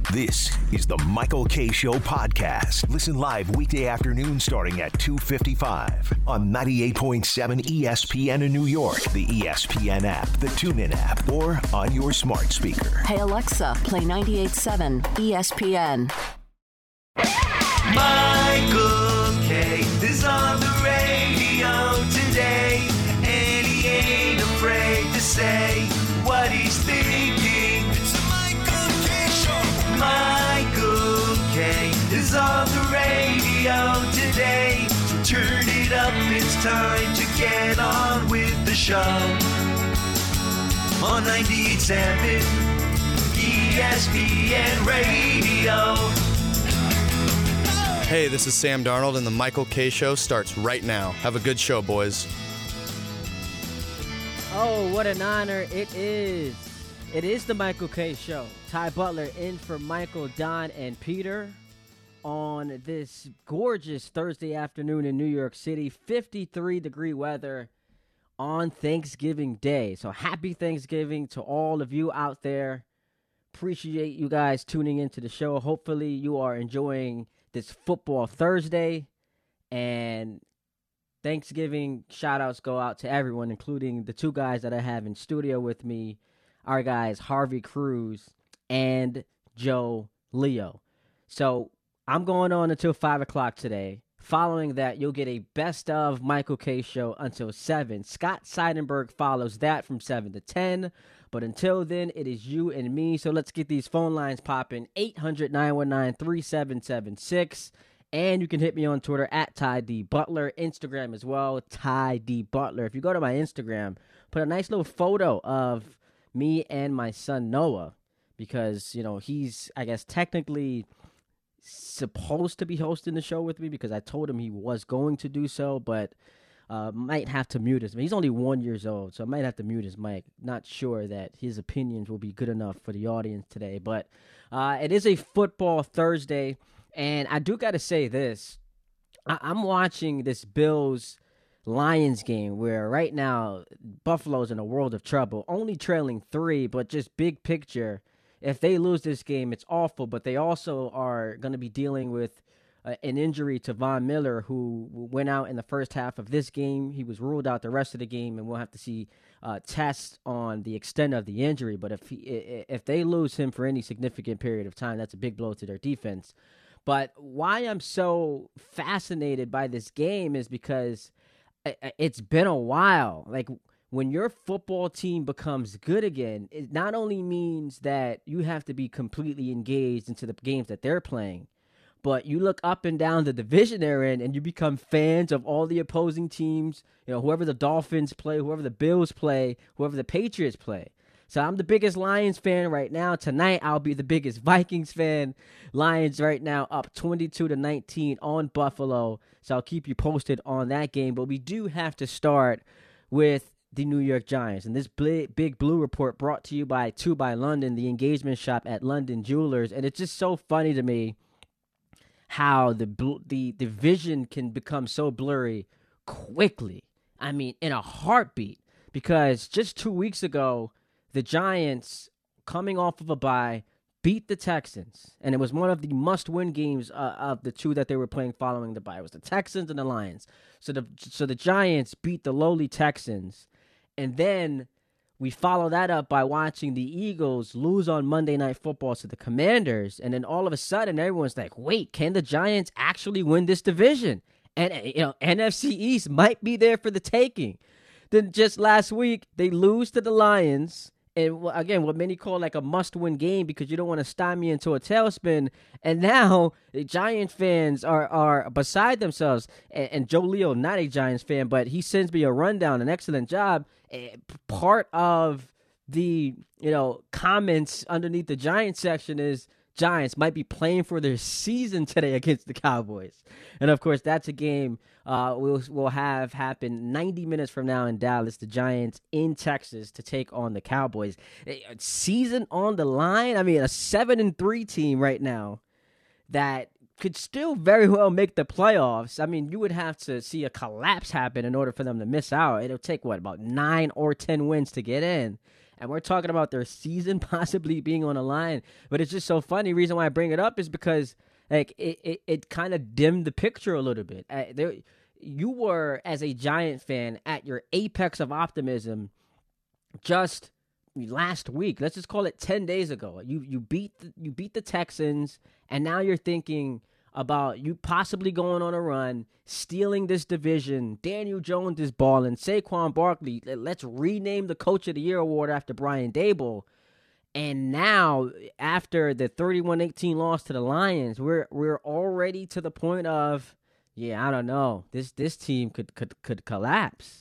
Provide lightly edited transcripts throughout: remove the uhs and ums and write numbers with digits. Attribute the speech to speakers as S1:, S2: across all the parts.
S1: This is the Michael Kay Show podcast. Listen live weekday afternoon starting at 2:55 on 98.7 ESPN in New York, the ESPN app, the TuneIn app, or on your smart speaker.
S2: Hey Alexa, play 98.7 ESPN.
S3: Michael Kay is on the radio today, and he ain't afraid to say what he's thinking. It's the Michael Kay Show. Michael Kay is on the radio today, so turn it up, it's time to get on with the show. On 98.7 ESPN Radio.
S4: Hey, this is Sam Darnold, and the Michael Kay Show starts right now. Have a good show, boys.
S5: Oh, what an honor it is. It is the Michael Kay Show. Ty Butler in for Michael, Don, and Peter on this gorgeous Thursday afternoon in New York City. 53-degree weather on Thanksgiving Day. So happy Thanksgiving to all of you out there. Appreciate you guys tuning into the show. Hopefully you are enjoying this football Thursday, and Thanksgiving shout-outs go out to everyone, including the two guys that I have in studio with me, our guys Harvey Cruz and Joe Leo. So I'm going on until 5 o'clock today. Following that, you'll get a best of Michael Kay Show until 7. Scott Seidenberg follows that from 7 to 10. But until then, it is you and me. So let's get these phone lines popping. 800-919-3776. And you can hit me on Twitter at Ty D. Butler. Instagram as well, Ty D. Butler. If you go to my Instagram, put a nice little photo of me and my son Noah. Because, you know, he's, I guess, technically supposed to be hosting the show with me because I told him he was going to do so. But might have to mute his. He's only 1 year old, so I might have to mute his mic. Not sure that his opinions will be good enough for the audience today, but it is a football Thursday, and I do got to say this. I'm watching this Bills-Lions game where right now Buffalo's in a world of trouble, only trailing 3, but just big picture. If they lose this game, it's awful, but they also are going to be dealing with an injury to Von Miller, who went out in the first half of this game. He was ruled out the rest of the game, and we'll have to see tests on the extent of the injury. But if they lose him for any significant period of time, that's a big blow to their defense. But why I'm so fascinated by this game is because it's been a while. Like, when your football team becomes good again, it not only means that you have to be completely engaged into the games that they're playing, but you look up and down the division they're in, and you become fans of all the opposing teams, you know, whoever the Dolphins play, whoever the Bills play, whoever the Patriots play. So I'm the biggest Lions fan right now. Tonight, I'll be the biggest Vikings fan. Lions right now up 22-19 on Buffalo. So I'll keep you posted on that game. But we do have to start with the New York Giants. And this big blue report brought to you by 2 by London, the engagement shop at London Jewelers. And it's just so funny to me how the vision can become so blurry quickly. I mean, in a heartbeat. Because just 2 weeks ago, the Giants, coming off of a bye, beat the Texans. And it was one of the must-win games of the two that they were playing following the bye. It was the Texans and the Lions. So the Giants beat the lowly Texans. And then we follow that up by watching the Eagles lose on Monday Night Football to the Commanders. And then all of a sudden, everyone's like, wait, can the Giants actually win this division? And, you know, NFC East might be there for the taking. Then just last week, they lose to the Lions. And again, what many call like a must-win game because you don't want to stymie into a tailspin. And now the Giants fans are beside themselves. And Joe Leo, not a Giants fan, but he sends me a rundown, an excellent job. Part of the comments underneath the Giants section is Giants might be playing for their season today against the Cowboys. And, of course, that's a game we'll have happen 90 minutes from now in Dallas, the Giants in Texas to take on the Cowboys. Season on the line. I mean, a 7-3 team right now that could still very well make the playoffs. I mean, you would have to see a collapse happen in order for them to miss out. It'll take, about 9 or 10 wins to get in. and we're talking about their season possibly being on the line. But it's just so funny. The reason why I bring it up is because like it kind of dimmed the picture a little bit. You were, as a Giant fan, at your apex of optimism just last week. Let's just call it 10 days ago. You beat the Texans, and now you're thinking about you possibly going on a run, stealing this division. Daniel Jones is balling. Saquon Barkley, let's rename the Coach of the Year award after Brian Daboll. And now, after the 31-18 loss to the Lions, we're already to the point of, yeah, I don't know. This team could collapse.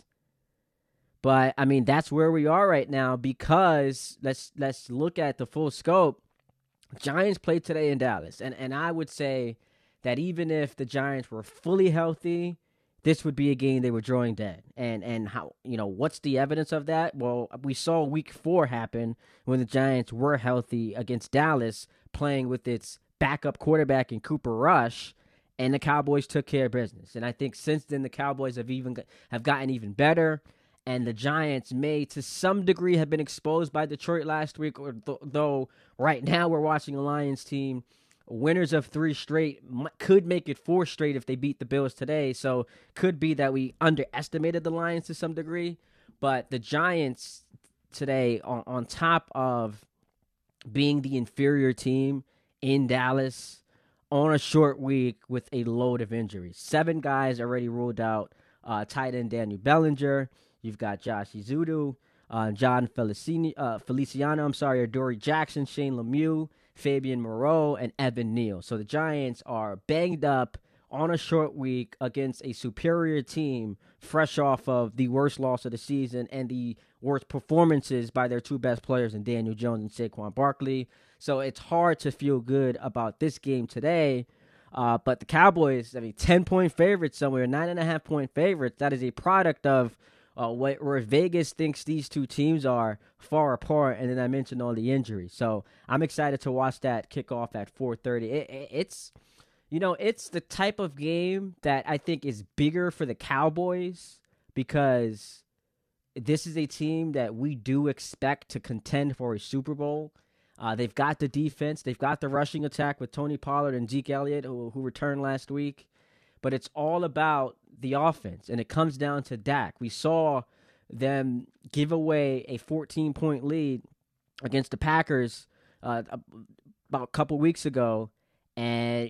S5: But I mean, that's where we are right now, because let's look at the full scope. Giants played today in Dallas, and I would say that even if the Giants were fully healthy, this would be a game they were drawing dead. And how, what's the evidence of that? Well, we saw week 4 happen when the Giants were healthy against Dallas, playing with its backup quarterback in Cooper Rush, and the Cowboys took care of business. And I think since then the Cowboys have gotten even better, and the Giants may to some degree have been exposed by Detroit last week, though right now we're watching a Lions team winners of 3 straight, could make it 4 straight if they beat the Bills today. So could be that we underestimated the Lions to some degree. But the Giants today, on top of being the inferior team in Dallas on a short week with a load of injuries. 7 guys already ruled out. Tight end Daniel Bellinger. You've got Josh Izudu, John Feliciano, Adoree Jackson, Shane Lemieux, Fabian Moreau, and Evan Neal. So the Giants are banged up on a short week against a superior team, fresh off of the worst loss of the season and the worst performances by their 2 best players in Daniel Jones and Saquon Barkley. So it's hard to feel good about this game today. But the Cowboys, 10-point favorites somewhere, 9.5-point favorites. That is a product of where Vegas thinks these 2 teams are far apart, and then I mentioned all the injuries. So I'm excited to watch that kick off at 4:30. It's the type of game that I think is bigger for the Cowboys, because this is a team that we do expect to contend for a Super Bowl. They've got the defense. They've got the rushing attack with Tony Pollard and Zeke Elliott, who returned last week. But it's all about the offense, and it comes down to Dak. We saw them give away a 14-point lead against the Packers about a couple weeks ago, and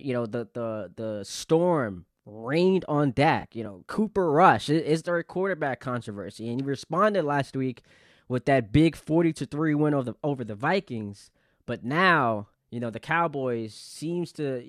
S5: the storm rained on Dak. Cooper Rush, is there a quarterback controversy? And he responded last week with that big 40-3 win over the Vikings. But now, the Cowboys seem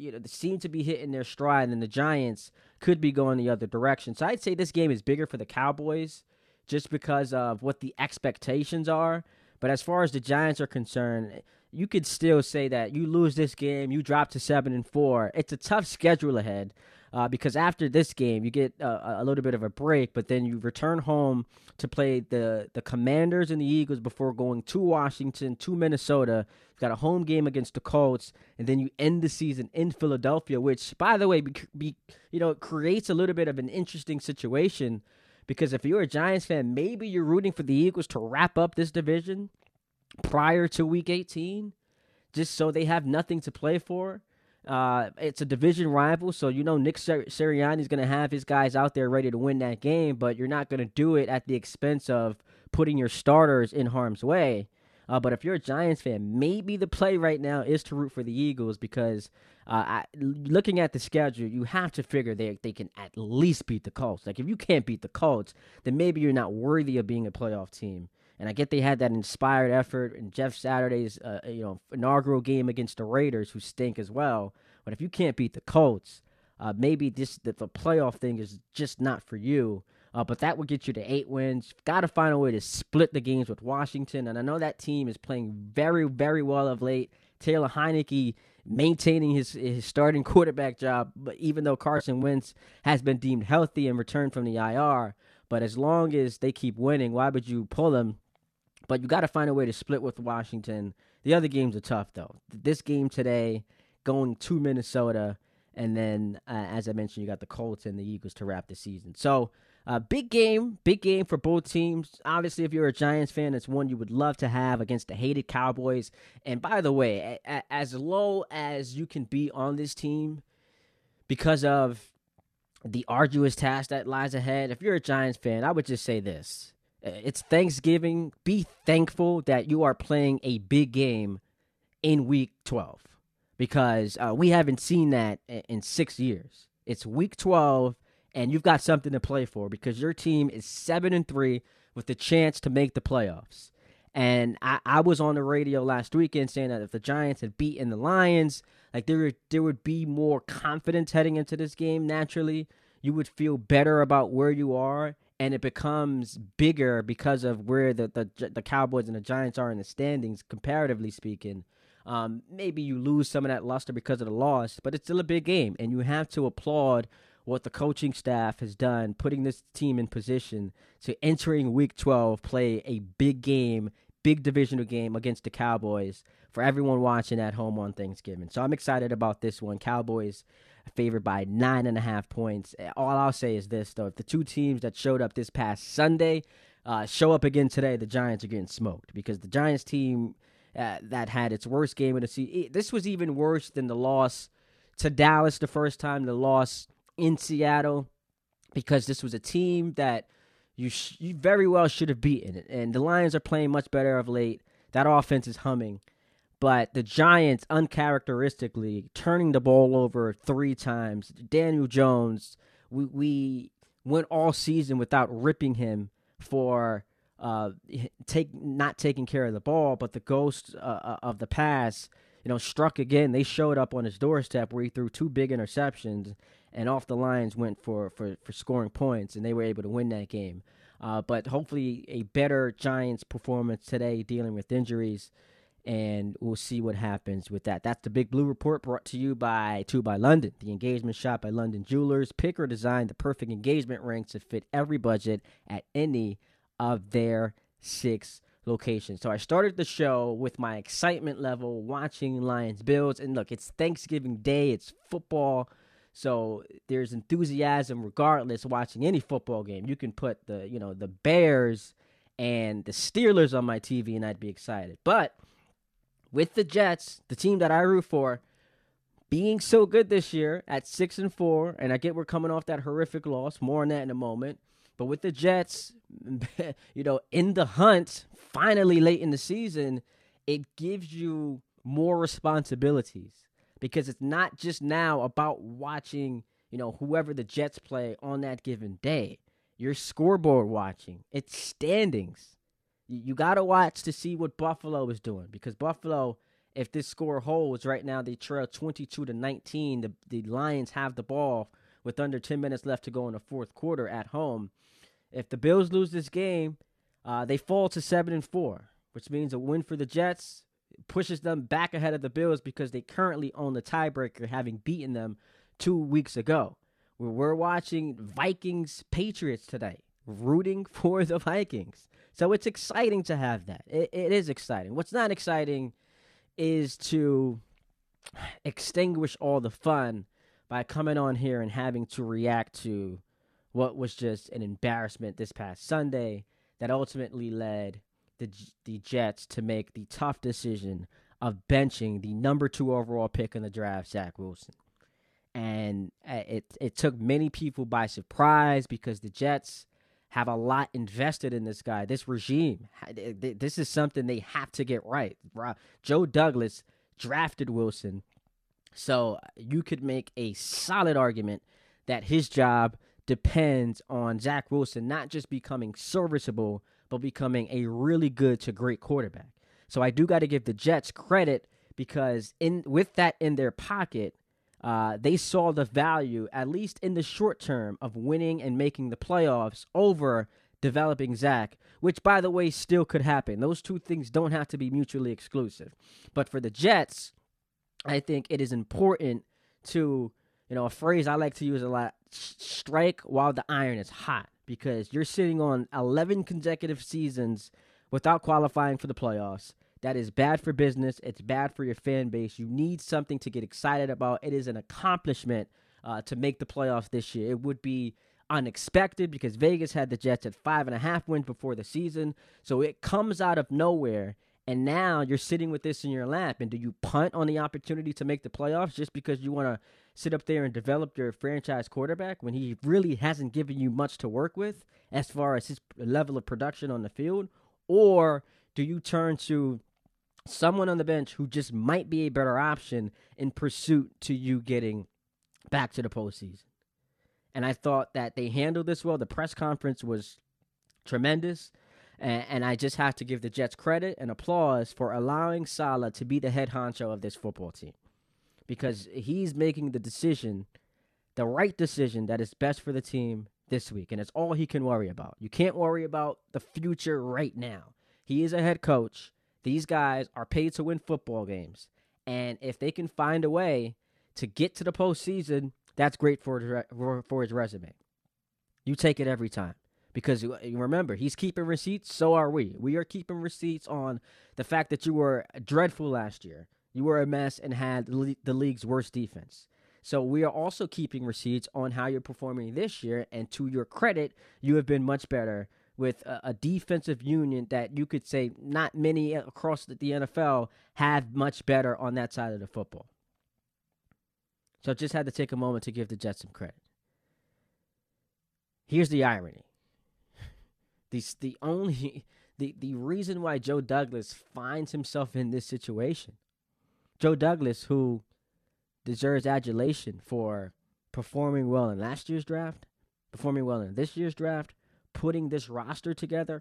S5: to be hitting their stride, and the Giants could be going the other direction. So I'd say this game is bigger for the Cowboys just because of what the expectations are. But as far as the Giants are concerned, you could still say that you lose this game, you drop to 7-4. It's a tough schedule ahead. Because after this game, you get a little bit of a break, but then you return home to play the Commanders and the Eagles before going to Washington, to Minnesota. You've got a home game against the Colts, and then you end the season in Philadelphia, which, by the way, creates a little bit of an interesting situation, because if you're a Giants fan, maybe you're rooting for the Eagles to wrap up this division prior to Week 18, just so they have nothing to play for. It's a division rival, so Nick Sirianni is going to have his guys out there ready to win that game, but you're not going to do it at the expense of putting your starters in harm's way. But if you're a Giants fan, maybe the play right now is to root for the Eagles, because looking at the schedule, you have to figure they can at least beat the Colts. Like, if you can't beat the Colts, then maybe you're not worthy of being a playoff team. And I get they had that inspired effort in Jeff Saturday's inaugural game against the Raiders, who stink as well. But if you can't beat the Colts, maybe the playoff thing is just not for you. But that would get you to 8 wins. Got to find a way to split the games with Washington. And I know that team is playing very, very well of late. Taylor Heineke maintaining his starting quarterback job, but even though Carson Wentz has been deemed healthy and returned from the IR. But as long as they keep winning, why would you pull them? But you got to find a way to split with Washington. The other games are tough, though. This game today, going to Minnesota, and then, as I mentioned, you got the Colts and the Eagles to wrap the season. So Big game for both teams. Obviously, if you're a Giants fan, it's one you would love to have against the hated Cowboys. And by the way, as low as you can be on this team because of the arduous task that lies ahead, if you're a Giants fan, I would just say this. It's Thanksgiving. Be thankful that you are playing a big game in Week 12 because we haven't seen that in 6 years. It's Week 12. And you've got something to play for because your team is 7-3 with the chance to make the playoffs. And I was on the radio last weekend saying that if the Giants had beaten the Lions, like there would be more confidence heading into this game naturally. You would feel better about where you are, and it becomes bigger because of where the Cowboys and the Giants are in the standings, comparatively speaking. Maybe you lose some of that luster because of the loss, but it's still a big game, and you have to applaud what the coaching staff has done, putting this team in position to entering Week 12, play a big game, big divisional game against the Cowboys for everyone watching at home on Thanksgiving. So I'm excited about this one. Cowboys favored by 9.5 points. All I'll say is this, though. If the two teams that showed up this past Sunday show up again today, the Giants are getting smoked because the Giants team that had its worst game of the season, this was even worse than the loss to Dallas the first time, the loss in Seattle, because this was a team that you very well should have beaten. And the Lions are playing much better of late. That offense is humming. But the Giants, uncharacteristically, turning the ball over 3 times. Daniel Jones, we went all season without ripping him for not taking care of the ball, but the ghost of the pass, struck again. They showed up on his doorstep where he threw 2 big interceptions, and off the Lions went for scoring points, and they were able to win that game. But hopefully a better Giants performance today dealing with injuries, and we'll see what happens with that. That's the Big Blue Report brought to you by London, the engagement shop by London Jewelers. Pick or design the perfect engagement rings to fit every budget at any of their 6 locations. So I started the show with my excitement level watching Lions-Bills, and look, it's Thanksgiving Day, it's football. So there's enthusiasm regardless watching any football game. You can put the Bears and the Steelers on my TV and I'd be excited. But with the Jets, the team that I root for, being so good this year at 6-4, and I get we're coming off that horrific loss, more on that in a moment. But with the Jets, in the hunt, finally late in the season, it gives you more responsibilities. Because it's not just now about watching, whoever the Jets play on that given day. You're scoreboard watching. It's standings. You got to watch to see what Buffalo is doing. Because Buffalo, if this score holds, right now they trail 22-19. The Lions have the ball with under 10 minutes left to go in the fourth quarter at home. If the Bills lose this game, they fall to 7-4, which means a win for the Jets pushes them back ahead of the Bills because they currently own the tiebreaker, having beaten them 2 weeks ago. We're watching Vikings-Patriots tonight, rooting for the Vikings. So it's exciting to have that. It is exciting. What's not exciting is to extinguish all the fun by coming on here and having to react to what was just an embarrassment this past Sunday that ultimately led the Jets to make the tough decision of benching the number 2 overall pick in the draft, Zach Wilson. And it took many people by surprise because the Jets have a lot invested in this guy, this regime. This is something they have to get right. Joe Douglas drafted Wilson, so you could make a solid argument that his job depends on Zach Wilson not just becoming serviceable, but becoming a really good to great quarterback. So I do got to give the Jets credit because with that in their pocket, they saw the value, at least in the short term, of winning and making the playoffs over developing Zach, which, by the way, still could happen. Those two things don't have to be mutually exclusive. But for the Jets, I think it is important to, a phrase I like to use a lot, strike while the iron is hot, because you're sitting on 11 consecutive seasons without qualifying for the playoffs. That is bad for business. It's bad for your fan base. You need something to get excited about. It is an accomplishment to make the playoffs this year. It would be unexpected because Vegas had the Jets at 5.5 wins before the season. So it comes out of nowhere, and now you're sitting with this in your lap. And do you punt on the opportunity to make the playoffs just because you want to sit up there and develop your franchise quarterback when he really hasn't given you much to work with as far as his level of production on the field? Or do you turn to someone on the bench who just might be a better option in pursuit to you getting back to the postseason? And I thought that they handled this well. The press conference was tremendous. And I just have to give the Jets credit and applause for allowing Saleh to be the head honcho of this football team. Because he's making the decision, the right decision that is best for the team this week. And it's all he can worry about. You can't worry about the future right now. He is a head coach. These guys are paid to win football games. And if they can find a way to get to the postseason, that's great for his resume. You take it every time. Because you remember, he's keeping receipts, so are we. We are keeping receipts on the fact that you were dreadful last year. You were a mess and had the league's worst defense. So we are also keeping receipts on how you're performing this year. And to your credit, you have been much better with a defensive union that you could say not many across the NFL have much better on that side of the football. So just had to take a moment to give the Jets some credit. Here's the irony. The reason why Joe Douglas finds himself in this situation. Joe Douglas, who deserves adulation for performing well in last year's draft, performing well in this year's draft, putting this roster together.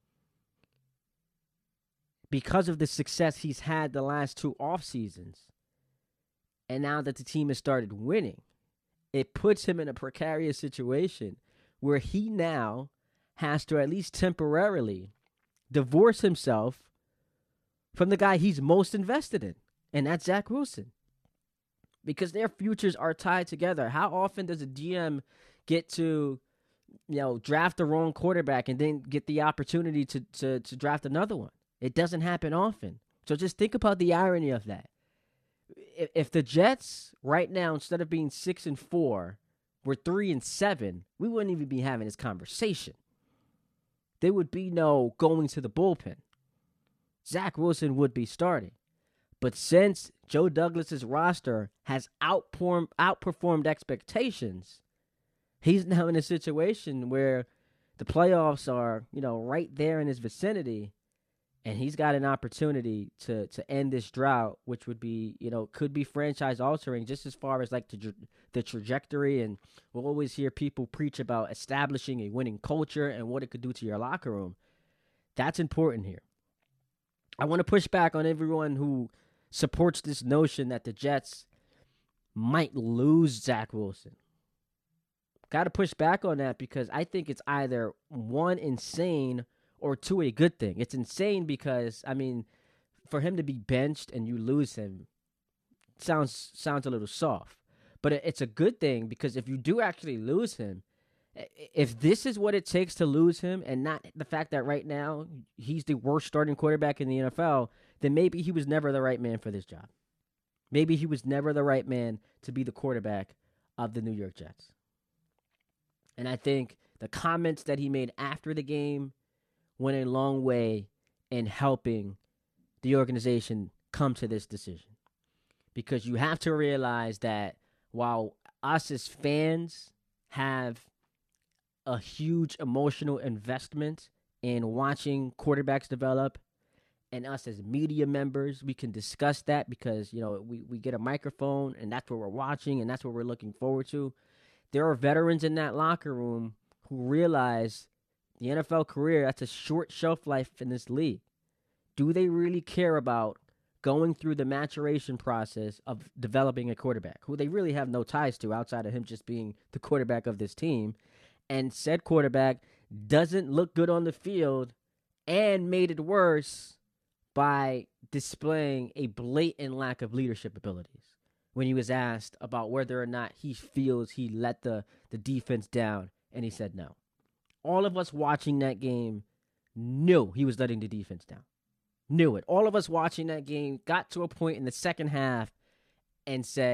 S5: Because of the success he's had the last 2 off seasons, and now that the team has started winning, it puts him in a precarious situation where he now has to at least temporarily divorce himself from the guy he's most invested in, and that's Zach Wilson. Because their futures are tied together. How often does a GM get to, draft the wrong quarterback and then get the opportunity to draft another one? It doesn't happen often. So just think about the irony of that. If the Jets right now, instead of being 6-4, were 3-7, we wouldn't even be having this conversation. There would be no going to the bullpen. Zach Wilson would be starting. But since Joe Douglas's roster has outperformed expectations, he's now in a situation where the playoffs are, right there in his vicinity. And he's got an opportunity to end this drought, which would be, could be franchise altering just as far as like the trajectory. And we'll always hear people preach about establishing a winning culture and what it could do to your locker room. That's important here. I want to push back on everyone who supports this notion that the Jets might lose Zach Wilson. Got to push back on that because I think it's either one, insane, or 2, a good thing. It's insane because, for him to be benched and you lose him sounds a little soft. But it's a good thing because if you do actually lose him, if this is what it takes to lose him and not the fact that right now he's the worst starting quarterback in the NFL, then maybe he was never the right man for this job. Maybe he was never the right man to be the quarterback of the New York Jets. And I think the comments that he made after the game went a long way in helping the organization come to this decision. Because you have to realize that while us as fans have a huge emotional investment in watching quarterbacks develop, and us as media members, we can discuss that because, we get a microphone and that's what we're watching and that's what we're looking forward to. There are veterans in that locker room who realize the NFL career, that's a short shelf life in this league. Do they really care about going through the maturation process of developing a quarterback who they really have no ties to outside of him just being the quarterback of this team? And said quarterback doesn't look good on the field and made it worse by displaying a blatant lack of leadership abilities when he was asked about whether or not he feels he let the defense down, and he said no. All of us watching that game knew he was letting the defense down. Knew it. All of us watching that game got to a point in the second half and said,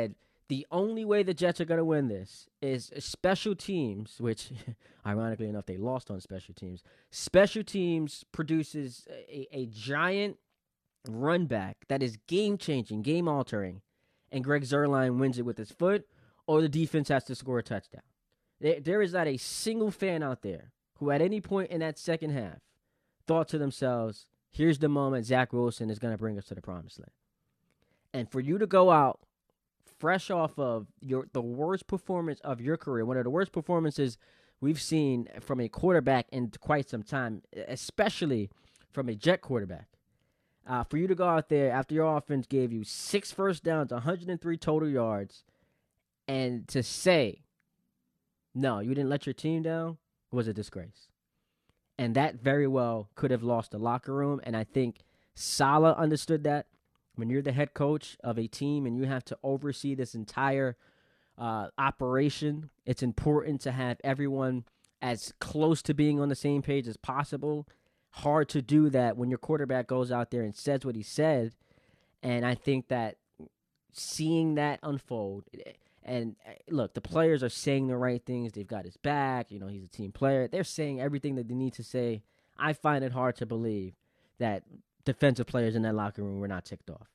S5: The only way the Jets are going to win this is special teams, which, ironically enough, they lost on special teams. Special teams produces a giant run back that is game-changing, game-altering, and Greg Zuerlein wins it with his foot, or the defense has to score a touchdown. There is not a single fan out there who at any point in that second half thought to themselves, here's the moment Zach Wilson is going to bring us to the promised land. And for you to go out fresh off of the worst performance of your career, one of the worst performances we've seen from a quarterback in quite some time, especially from a Jet quarterback, for you to go out there after your offense gave you 6 first downs, 103 total yards, and to say, no, you didn't let your team down, was a disgrace. And that very well could have lost the locker room, and I think Saleh understood that. When you're the head coach of a team and you have to oversee this entire operation, it's important to have everyone as close to being on the same page as possible. Hard to do that when your quarterback goes out there and says what he said. And I think that seeing that unfold, and look, the players are saying the right things. They've got his back. He's a team player. They're saying everything that they need to say. I find it hard to believe that defensive players in that locker room were not ticked off.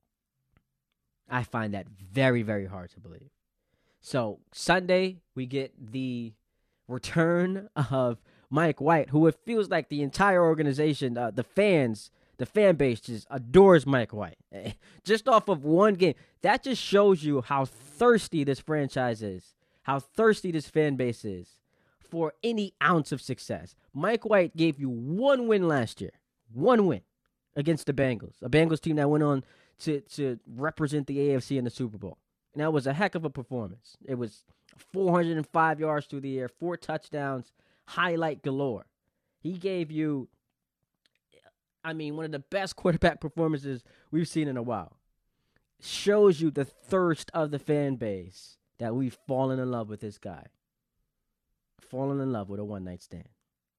S5: I find that very, very hard to believe. So Sunday, we get the return of Mike White, who it feels like the entire organization, the fan base just adores Mike White. Just off of one game. That just shows you how thirsty this franchise is, how thirsty this fan base is for any ounce of success. Mike White gave you one win last year. One win against the Bengals, a Bengals team that went on to represent the AFC in the Super Bowl. And that was a heck of a performance. It was 405 yards through the air, 4 touchdowns, highlight galore. He gave you, one of the best quarterback performances we've seen in a while. Shows you the thirst of the fan base that we've fallen in love with this guy. Fallen in love with a one-night stand.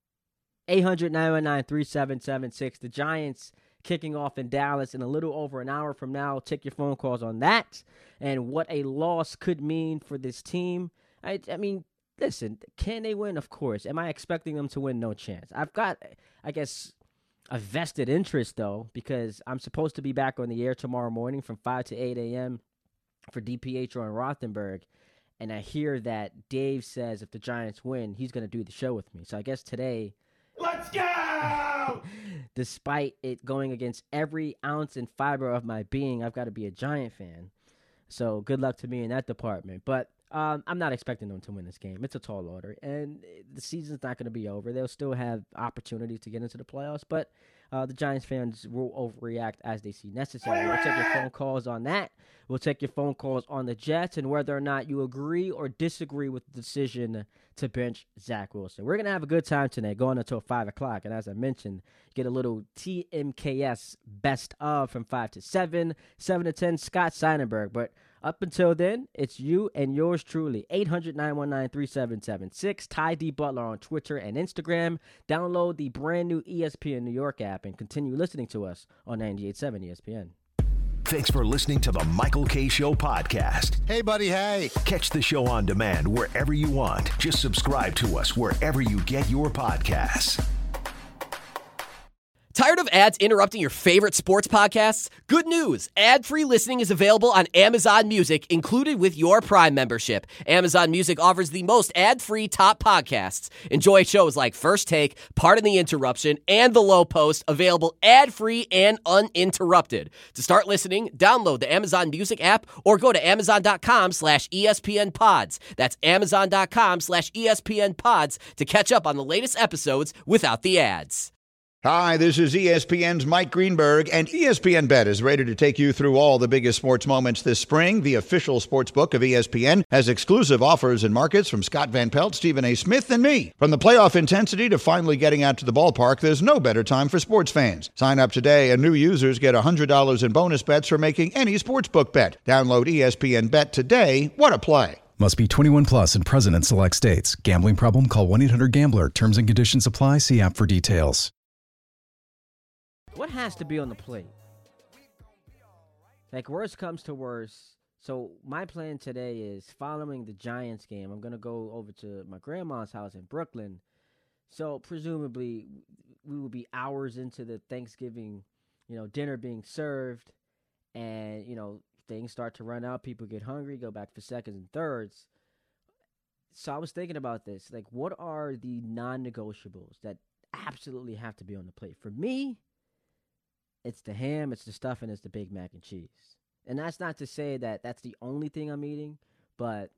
S5: 800-919-3776. The Giants kicking off in Dallas in a little over an hour from now. Take your phone calls on that and what a loss could mean for this team. Listen, can they win? Of course. Am I expecting them to win? No chance. I've got, I guess, a vested interest, though, because I'm supposed to be back on the air tomorrow morning from 5 to 8 a.m. for DPH on Rothenberg. And I hear that Dave says if the Giants win, he's going to do the show with me. So I guess today,
S3: let's go!
S5: Despite it going against every ounce and fiber of my being, I've got to be a Giant fan. So good luck to me in that department. But I'm not expecting them to win this game. It's a tall order, and the season's not going to be over. They'll still have opportunities to get into the playoffs, but the Giants fans will overreact as they see necessary. We'll take your phone calls on that. We'll take your phone calls on the Jets and whether or not you agree or disagree with the decision to bench Zach Wilson. We're going to have a good time tonight, going until 5 o'clock. And as I mentioned, get a little TMKS best of from 5 to 7, 7 to 10, Scott Seidenberg. But up until then, it's you and yours truly. 800-919-3776. Ty D. Butler on Twitter and Instagram. Download the brand new ESPN New York app and continue listening to us on 98.7 ESPN.
S1: Thanks for listening to the Michael K. Show podcast.
S6: Hey, buddy, hey.
S1: Catch the show on demand wherever you want. Just subscribe to us wherever you get your podcasts.
S7: Tired of ads interrupting your favorite sports podcasts? Good news! Ad-free listening is available on Amazon Music, included with your Prime membership. Amazon Music offers the most ad-free top podcasts. Enjoy shows like First Take, Pardon the Interruption, and The Low Post, available ad-free and uninterrupted. To start listening, download the Amazon Music app or go to Amazon.com/ESPN Pods. That's Amazon.com/ESPN Pods to catch up on the latest episodes without the ads.
S6: Hi, this is ESPN's Mike Greenberg, and ESPN Bet is ready to take you through all the biggest sports moments this spring. The official sports book of ESPN has exclusive offers and markets from Scott Van Pelt, Stephen A. Smith, and me. From the playoff intensity to finally getting out to the ballpark, there's no better time for sports fans. Sign up today, and new users get $100 in bonus bets for making any sportsbook bet. Download ESPN Bet today. What a play.
S8: Must be 21 plus and present in select states. Gambling problem? Call 1-800-GAMBLER. Terms and conditions apply. See app for details.
S5: What has to be on the plate? Like, worst comes to worst, So my plan today is following the Giants game. I'm going to go over to my grandma's house in Brooklyn. So presumably we will be hours into the Thanksgiving, dinner being served, and, things start to run out. People get hungry, go back for seconds and thirds. So I was thinking about this. Like, what are the non-negotiables that absolutely have to be on the plate? For me, it's the ham, it's the stuffing, it's the Big Mac and cheese. And that's not to say that that's the only thing I'm eating, but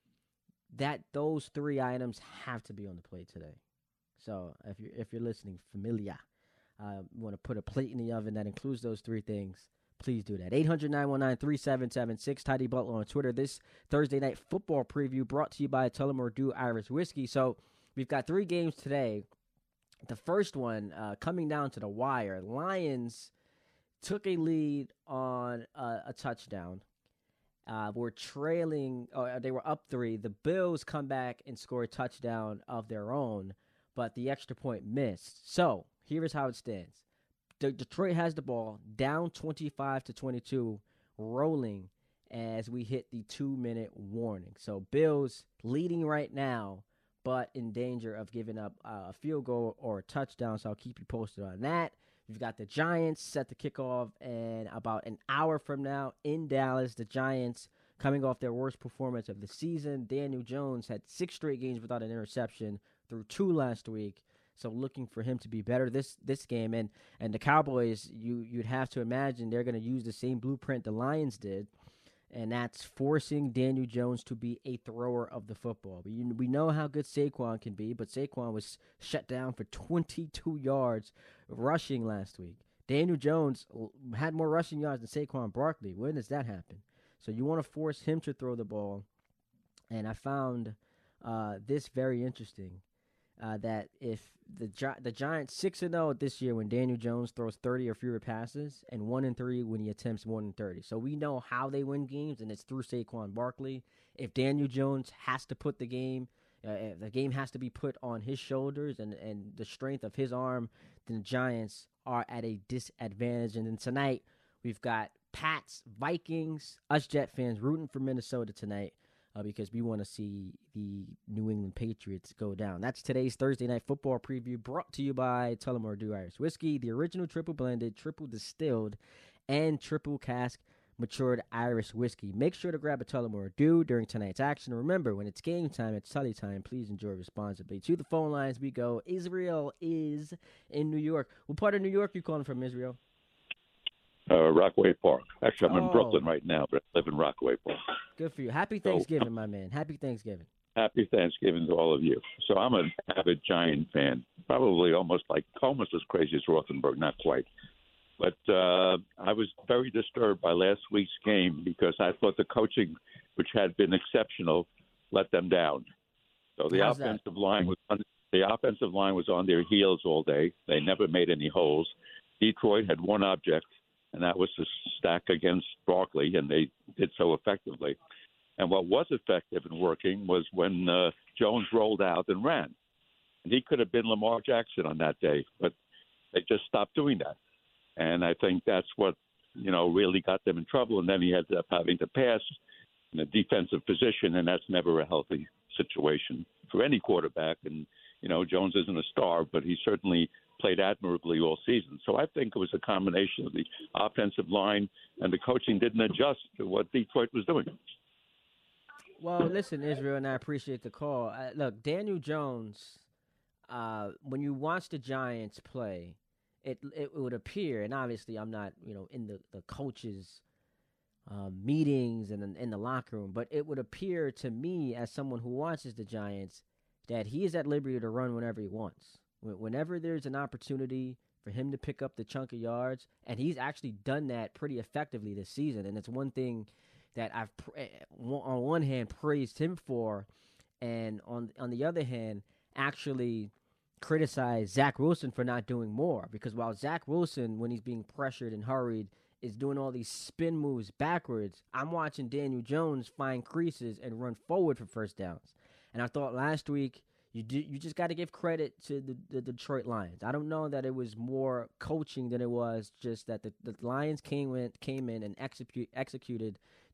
S5: those three items have to be on the plate today. So if you're listening, familia, you want to put a plate in the oven that includes those three things, please do that. 800-919-3776, Tidy Butler on Twitter. This Thursday night football preview brought to you by Tullamore Dew Irish Whiskey. So we've got 3 games today. The first one coming down to the wire. Lions took a lead on a touchdown. Were trailing, they were up 3. The Bills come back and score a touchdown of their own, but the extra point missed. So here is how it stands. Detroit has the ball, down 25-22, rolling as we hit the 2-minute warning. So Bills leading right now, but in danger of giving up a field goal or a touchdown. So I'll keep you posted on that. We've got the Giants set to kick off, and about an hour from now in Dallas, the Giants coming off their worst performance of the season. Daniel Jones had 6 straight games without an interception, threw 2 last week. So looking for him to be better this game. And the Cowboys, you'd have to imagine they're going to use the same blueprint the Lions did, and that's forcing Daniel Jones to be a thrower of the football. We know how good Saquon can be, but Saquon was shut down for 22 yards rushing last week. Daniel Jones had more rushing yards than Saquon Barkley. When does that happen? So you want to force him to throw the ball. And I found this very interesting. That if the Giants 6-0 this year when Daniel Jones throws 30 or fewer passes, and 1-3 when he attempts more than 30. So we know how they win games, and it's through Saquon Barkley. If Daniel Jones has to put the game has to be put on his shoulders and the strength of his arm, then the Giants are at a disadvantage. And then tonight we've got Pats, Vikings, us Jet fans rooting for Minnesota tonight. Because we want to see the New England Patriots go down. That's today's Thursday night football preview brought to you by Tullamore Dew Irish Whiskey, the original triple blended, triple distilled, and triple cask matured Irish whiskey. Make sure to grab a Tullamore Dew during tonight's action. Remember, when it's game time, it's Tully time. Please enjoy responsibly. To the phone lines we go. Israel is in New York. What part of New York are you calling from, Israel?
S9: Rockaway Park. Actually, I'm in Brooklyn right now, but I live in Rockaway Park.
S5: Good for you. Happy Thanksgiving, my man. Happy Thanksgiving.
S9: Happy Thanksgiving to all of you. So I'm an avid Giant fan, probably almost as crazy as Rothenberg, not quite. But I was very disturbed by last week's game because I thought the coaching, which had been exceptional, let them down. So the offensive line was on their heels all day. They never made any holes. Detroit had one object, and that was to stack against Barkley, and they did so effectively. And what was effective and working was when Jones rolled out and ran. And he could have been Lamar Jackson on that day, but they just stopped doing that. And I think that's what, really got them in trouble. And then he ended up having to pass in a defensive position, and that's never a healthy situation for any quarterback. And, Jones isn't a star, but he certainly played admirably all season. So I think it was a combination of the offensive line and the coaching didn't adjust to what Detroit was doing.
S5: Well, listen, Israel, and I appreciate the call. Look, Daniel Jones, when you watch the Giants play, it would appear, and obviously I'm not, in the coaches' meetings and in the locker room, but it would appear to me as someone who watches the Giants that he is at liberty to run whenever he wants. Whenever there's an opportunity for him to pick up the chunk of yards, and he's actually done that pretty effectively this season, and it's one thing that I've, on one hand, praised him for, and on the other hand, actually criticized Zach Wilson for not doing more. Because while Zach Wilson, when he's being pressured and hurried, is doing all these spin moves backwards, I'm watching Daniel Jones find creases and run forward for first downs. And I thought last week, you just got to give credit to the Detroit Lions. I don't know that it was more coaching than it was just that the Lions came in and executed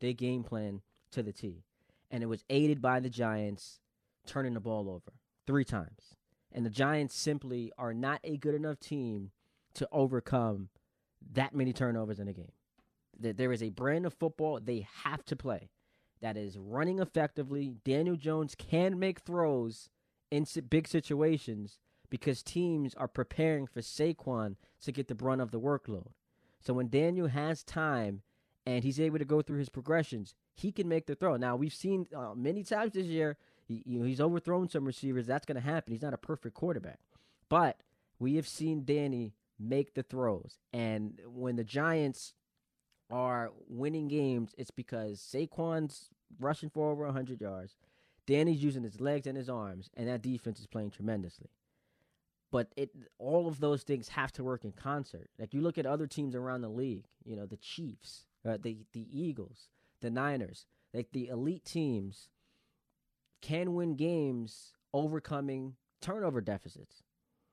S5: their game plan to the T. And it was aided by the Giants turning the ball over 3 times. And the Giants simply are not a good enough team to overcome that many turnovers in a game. There is a brand of football they have to play that is running effectively. Daniel Jones can make throws in big situations because teams are preparing for Saquon to get the brunt of the workload. So when Daniel has time and he's able to go through his progressions, he can make the throw. Now, we've seen many times this year, he's overthrown some receivers. That's going to happen. He's not a perfect quarterback. But we have seen Danny make the throws. And when the Giants are winning games, it's because Saquon's rushing for over 100 yards. Danny's using his legs and his arms, and that defense is playing tremendously. But all of those things have to work in concert. Like, you look at other teams around the league, the Chiefs, the Eagles, the Niners, like the elite teams can win games overcoming turnover deficits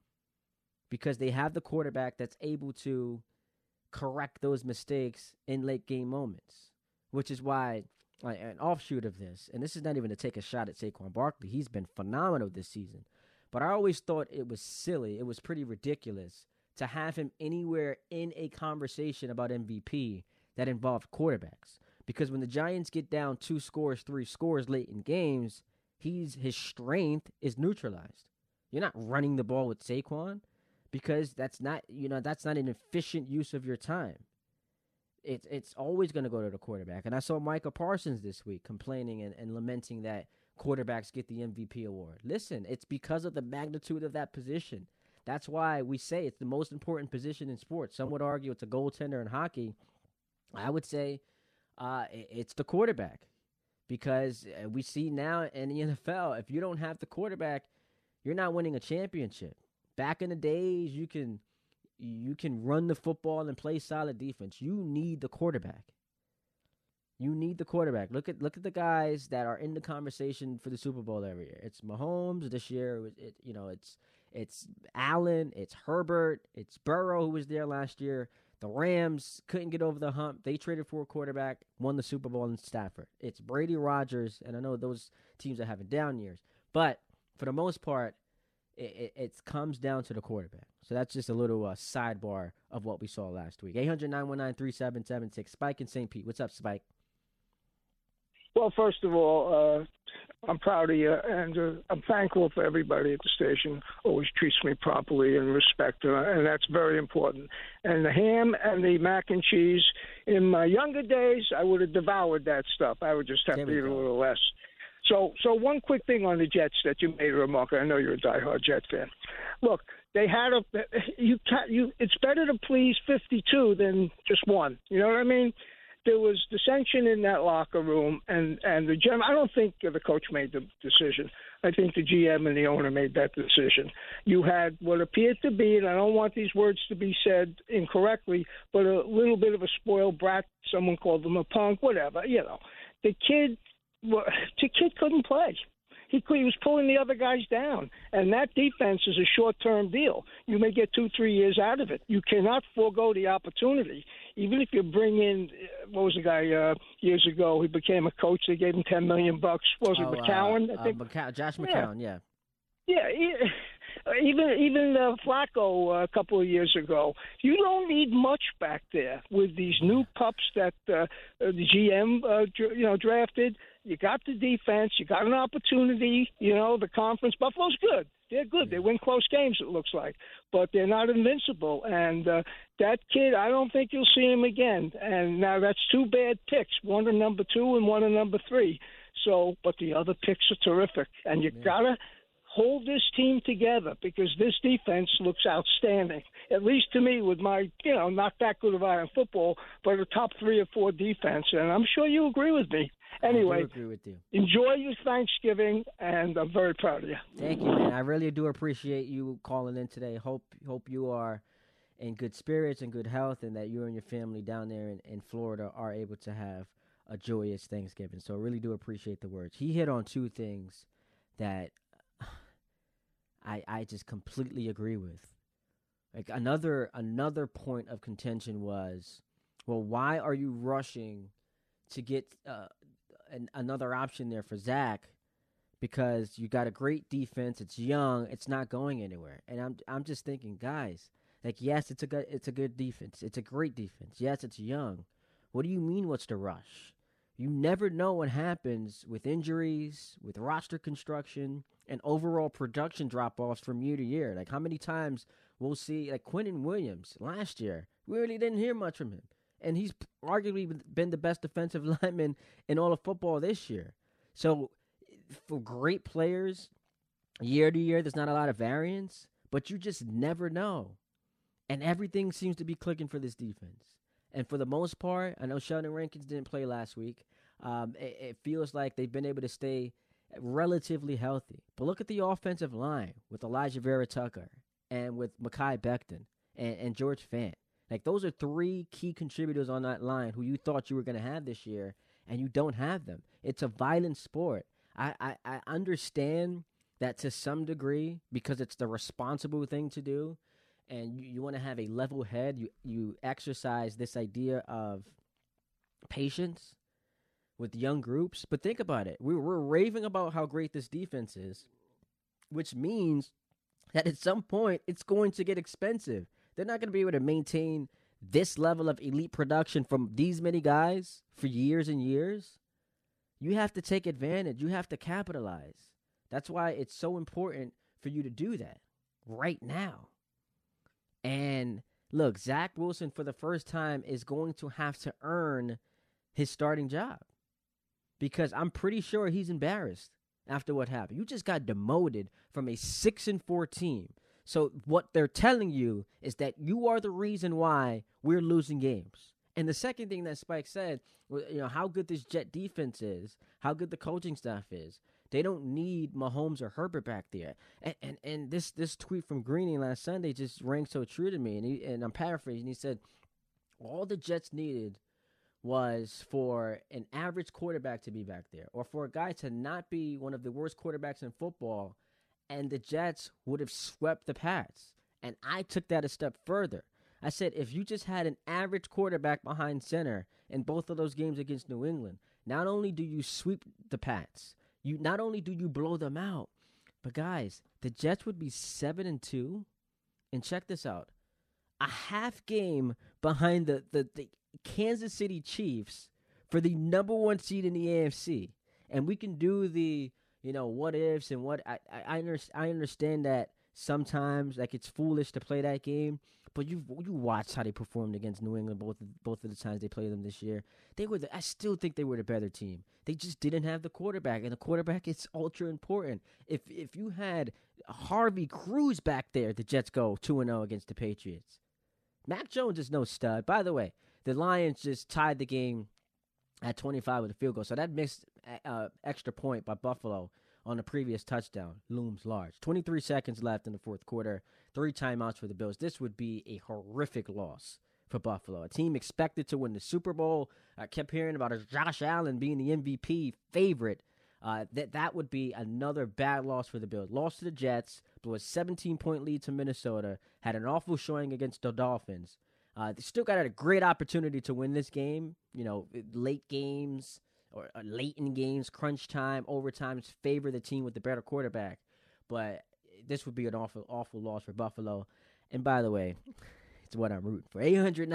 S5: because they have the quarterback that's able to correct those mistakes in late game moments, which is why an offshoot of this, and this is not even to take a shot at Saquon Barkley. He's been phenomenal this season. But I always thought it was silly. It was pretty ridiculous to have him anywhere in a conversation about MVP that involved quarterbacks. Because when the Giants get down 2 scores, 3 scores late in games, his strength is neutralized. You're not running the ball with Saquon because that's not an efficient use of your time. It's always going to go to the quarterback. And I saw Micah Parsons this week complaining and lamenting that quarterbacks get the MVP award. Listen, it's because of the magnitude of that position. That's why we say it's the most important position in sports. Some would argue it's a goaltender in hockey. I would say it's the quarterback because we see now in the NFL, if you don't have the quarterback, you're not winning a championship. Back in the days, you can run the football and play solid defense. You need the quarterback. You need the quarterback. Look at the guys that are in the conversation for the Super Bowl every year. It's Mahomes this year. It's Allen. It's Herbert. It's Burrow, who was there last year. The Rams couldn't get over the hump. They traded for a quarterback, won the Super Bowl in Stafford. It's Brady, Rodgers, and I know those teams are having down years. But for the most part, it comes down to the quarterback. So that's just a little sidebar of what we saw last week. 800-919-3776. Spike in St. Pete. What's up, Spike?
S10: Well, first of all, I'm proud of you, and I'm thankful for everybody at the station. Always treats me properly and respect, and that's very important. And the ham and the mac and cheese, in my younger days, I would have devoured that stuff. I would just have to eat a little less. So one quick thing on the Jets that you made a remark. I know you're a diehard Jet fan. Look, they had it's better to please 52 than just one. You know what I mean? There was dissension in that locker room, and the GM. I don't think the coach made the decision. I think the GM and the owner made that decision. You had what appeared to be, and I don't want these words to be said incorrectly, but a little bit of a spoiled brat. Someone called him a punk, whatever. The kid couldn't play. He was pulling the other guys down, and that defense is a short-term deal. You may get 2-3 years out of it. You cannot forego the opportunity. Even if you bring in, what was the guy years ago? He became a coach. They gave him $10 million. What was it, McCown? I think
S5: Josh McCown. Yeah.
S10: Even Flacco a couple of years ago. You don't need much back there with these new pups that the GM drafted. You got the defense. You got an opportunity. The conference. Buffalo's good. They're good. They win close games, it looks like. But they're not invincible. And that kid, I don't think you'll see him again. And now that's 2 bad picks, one to number 2 and one to number 3. But the other picks are terrific. And you got to hold this team together because this defense looks outstanding, at least to me with my, not that good of eye on football, but a top 3 or 4 defense. And I'm sure you agree with me. Anyway,
S5: I do agree with you.
S10: Enjoy your Thanksgiving, and I'm very proud of you.
S5: Thank you, man. I really do appreciate you calling in today. Hope you are in good spirits and good health, and that you and your family down there in Florida are able to have a joyous Thanksgiving. So I really do appreciate the words. He hit on 2 things that I just completely agree with. Like another point of contention was, well, why are you rushing to get another option there for Zach, because you got a great defense. It's young. It's not going anywhere. And I'm just thinking, guys, like, yes, it's a good defense. It's a great defense. Yes, it's young. What do you mean? What's the rush? You never know what happens with injuries, with roster construction, and overall production drop-offs from year to year. Like, how many times we'll see, like, Quentin Williams last year, we really didn't hear much from him. And he's arguably been the best defensive lineman in all of football this year. So, for great players, year to year, there's not a lot of variance, but you just never know. And everything seems to be clicking for this defense. And for the most part, I know Sheldon Rankins didn't play last week. It feels like they've been able to stay relatively healthy. But look at the offensive line with Elijah Vera-Tucker and with Mekhi Becton and George Fant. Like, those are three key contributors on that line who you thought you were going to have this year, and you don't have them. It's a violent sport. I understand that to some degree, because it's the responsible thing to do, and you want to have a level head, you exercise this idea of patience with young groups. But think about it. We're raving about how great this defense is, which means that at some point it's going to get expensive. They're not going to be able to maintain this level of elite production from these many guys for years and years. You have to take advantage. You have to capitalize. That's why it's so important for you to do that right now. And look, Zach Wilson, for the first time, is going to have to earn his starting job, because I'm pretty sure he's embarrassed after what happened. You just got demoted from a 6-4 team. So what they're telling you is that you are the reason why we're losing games. And the second thing that Spike said, how good this Jet defense is, how good the coaching staff is. They don't need Mahomes or Herbert back there. And this tweet from Greeny last Sunday just rang so true to me. And I'm paraphrasing. He said, all the Jets needed was for an average quarterback to be back there, or for a guy to not be one of the worst quarterbacks in football, and the Jets would have swept the Pats. And I took that a step further. I said, if you just had an average quarterback behind center in both of those games against New England, not only do you sweep the Pats, not only do you blow them out, but guys, the Jets would be 7-2. And check this out. A half game behind the Kansas City Chiefs for the number one seed in the AFC. And we can do the, what ifs and what I understand that sometimes, like, it's foolish to play that game, but you watched how they performed against New England both of the times they played them this year. I still think they were the better team. They just didn't have the quarterback, and the quarterback is ultra important. If you had Harvey Cruz back there, the Jets go 2-0 against the Patriots. Mac Jones is no stud. By the way, the Lions just tied the game at 25 with a field goal, so that missed extra point by Buffalo on the previous touchdown looms large. 23 seconds left in the fourth quarter, 3 timeouts for the Bills. This would be a horrific loss for Buffalo. A team expected to win the Super Bowl. I kept hearing about Josh Allen being the MVP favorite. That would be another bad loss for the Bills. Lost to the Jets, blew a 17-point lead to Minnesota, had an awful showing against the Dolphins. They still got a great opportunity to win this game. Late games or late in games, crunch time, overtimes favor the team with the better quarterback. But this would be an awful, awful loss for Buffalo. And by the way, it's what I'm rooting for.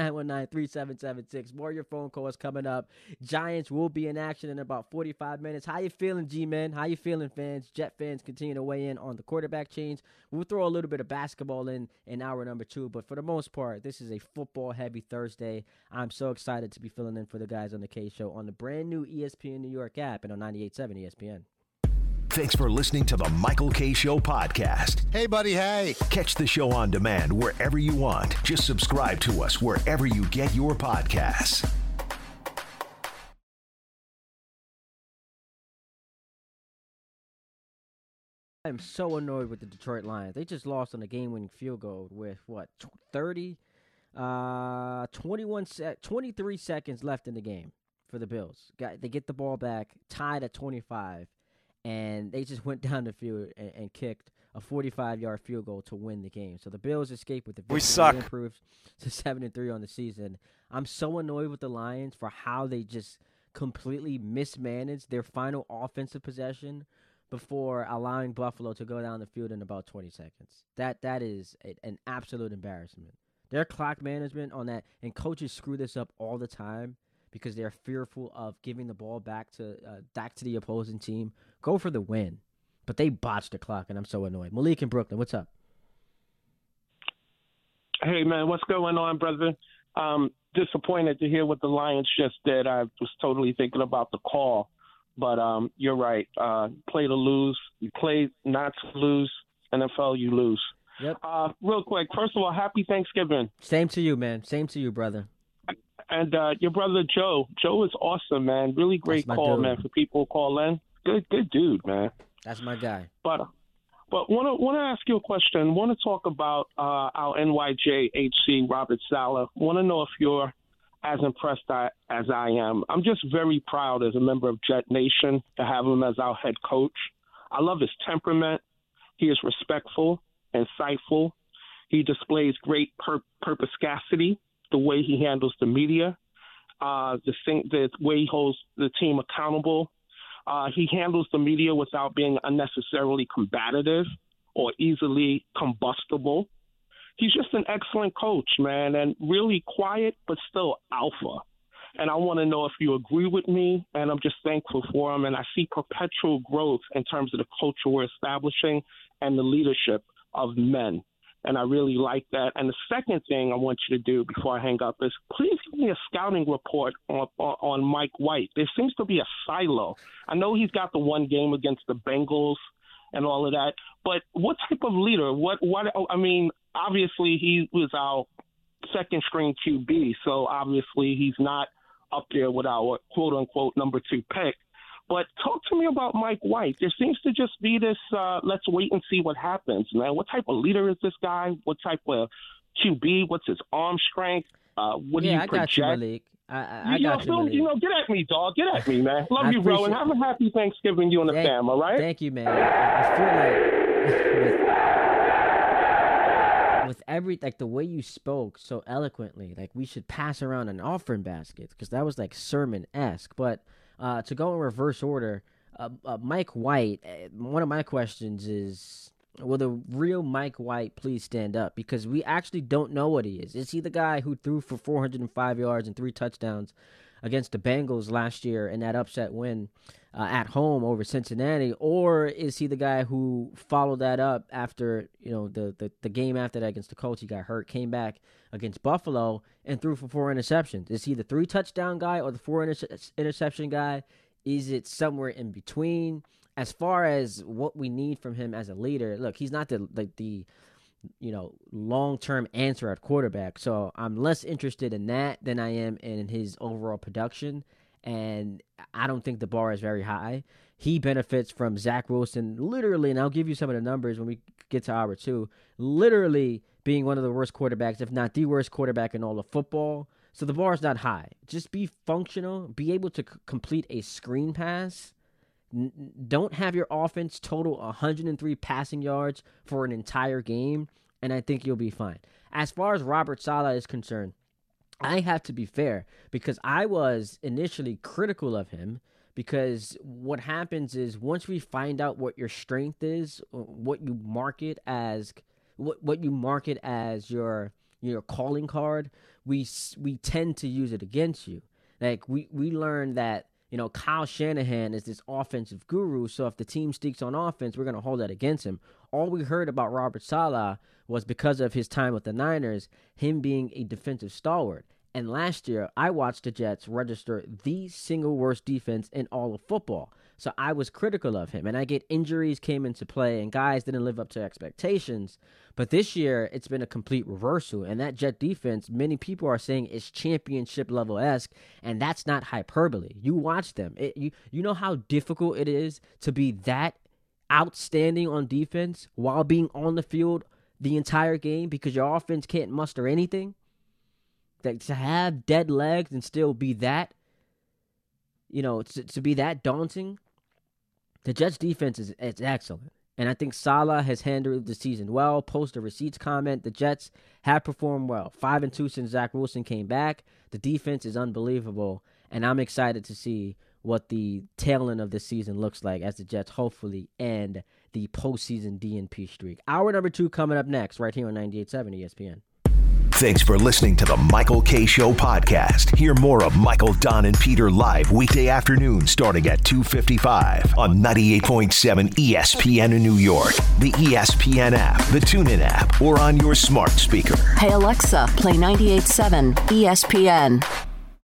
S5: 800-919-3776. More of your phone calls coming up. Giants will be in action in about 45 minutes. How you feeling, G-Men? How you feeling, fans? Jet fans continue to weigh in on the quarterback change. We'll throw a little bit of basketball in hour number 2, but for the most part, this is a football-heavy Thursday. I'm so excited to be filling in for the guys on the K Show on the brand new ESPN New York app and on 98.7 ESPN.
S1: Thanks for listening to the Michael K. Show podcast.
S11: Hey, buddy, hey.
S1: Catch the show on demand wherever you want. Just subscribe to us wherever you get your podcasts.
S5: I'm so annoyed with the Detroit Lions. They just lost on a game-winning field goal with, 23 seconds left in the game for the Bills. They get the ball back, tied at 25. And they just went down the field and kicked a 45-yard field goal to win the game. So the Bills escaped with the victory.
S11: We suck.
S5: Improved to 7-3 on the season. I'm so annoyed with the Lions for how they just completely mismanaged their final offensive possession before allowing Buffalo to go down the field in about 20 seconds. That is an absolute embarrassment. Their clock management on that, and coaches screw this up all the time because they're fearful of giving the ball back to the opposing team. Go for the win. But they botched the clock, and I'm so annoyed. Malik in Brooklyn, what's up?
S11: Hey, man, what's going on, brother? Disappointed to hear what the Lions just did. I was totally thinking about the call. But you're right. Play to lose. You play not to lose. NFL, you lose.
S5: Yep.
S11: Real quick, first of all, happy Thanksgiving.
S5: Same to you, man. Same to you, brother.
S11: And your brother Joe. Joe is awesome, man. Really great call, man, for people who call in. Good dude, man.
S5: That's my guy.
S11: But want to ask you a question. Want to talk about our NYJHC, Robert Saleh. Want to know if you're as impressed as I am. I'm just very proud as a member of Jet Nation to have him as our head coach. I love his temperament. He is respectful, insightful. He displays great perspicacity, the way he handles the media, the way he holds the team accountable. He handles the media without being unnecessarily combative or easily combustible. He's just an excellent coach, man, and really quiet but still alpha. And I want to know if you agree with me, and I'm just thankful for him. And I see perpetual growth in terms of the culture we're establishing and the leadership of men. And I really like that. And the second thing I want you to do before I hang up is please give me a scouting report on Mike White. There seems to be a silo. I know he's got the one game against the Bengals and all of that, but what type of leader? I mean, obviously he was our second string QB, so obviously he's not up there with our quote unquote number 2 pick. But talk to me about Mike White. There seems to just be this, let's wait and see what happens, man. What type of leader is this guy? What type of QB? What's his arm strength? What do you project?
S5: I got you, Malik. I got you, Malik.
S11: Get at me, dog. Get at me, man. Love you, bro. And have a happy Thanksgiving, you and the fam, all right?
S5: Thank you, man. I feel like with every, like, the way you spoke so eloquently, like, we should pass around an offering basket because that was, like, sermon-esque. But to go in reverse order, Mike White, one of my questions is, will the real Mike White please stand up? Because we actually don't know what he is. Is he the guy who threw for 405 yards and 3 touchdowns against the Bengals last year in that upset win at home over Cincinnati? Or is he the guy who followed that up after, the game after that against the Colts? He got hurt, came back against Buffalo and threw for 4 interceptions. Is he the 3 touchdown guy or the 4 interception guy? Is it somewhere in between? As far as what we need from him as a leader, look, he's not the long-term answer at quarterback. So I'm less interested in that than I am in his overall production. And I don't think the bar is very high. He benefits from Zach Wilson literally, and I'll give you some of the numbers when we get to hour 2, literally being one of the worst quarterbacks, if not the worst quarterback in all of football. So the bar is not high. Just be functional, be able to complete a screen pass. Don't have your offense total 103 passing yards for an entire game, and I think you'll be fine. As far as Robert Saleh is concerned, I have to be fair because I was initially critical of him because what happens is once we find out what your strength is, what you market as your calling card, we tend to use it against you. Like we learned that Kyle Shanahan is this offensive guru, so if the team sneaks on offense, we're going to hold that against him. All we heard about Robert Saleh was because of his time with the Niners, him being a defensive stalwart. And last year, I watched the Jets register the single worst defense in all of football. So I was critical of him. And I get injuries came into play, and guys didn't live up to expectations. But this year, it's been a complete reversal. And that Jet defense, many people are saying is championship level-esque, and that's not hyperbole. You watch them. You know how difficult it is to be that outstanding on defense while being on the field the entire game because your offense can't muster anything? That to have dead legs and still be that, to be that daunting, the Jets defense is excellent. And I think Saleh has handled the season well. Post a receipts comment, the Jets have performed well. 5-2 since Zach Wilson came back. The defense is unbelievable. And I'm excited to see what the tail end of this season looks like as the Jets hopefully end the postseason DNP streak. Hour number 2 coming up next right here on 98.7 ESPN.
S1: Thanks for listening to the Michael K. Show podcast. Hear more of Michael, Don, and Peter live weekday afternoons starting at 2:55 on 98.7 ESPN in New York, the ESPN app, the TuneIn app, or on your smart speaker.
S2: Hey Alexa, play 98.7 ESPN.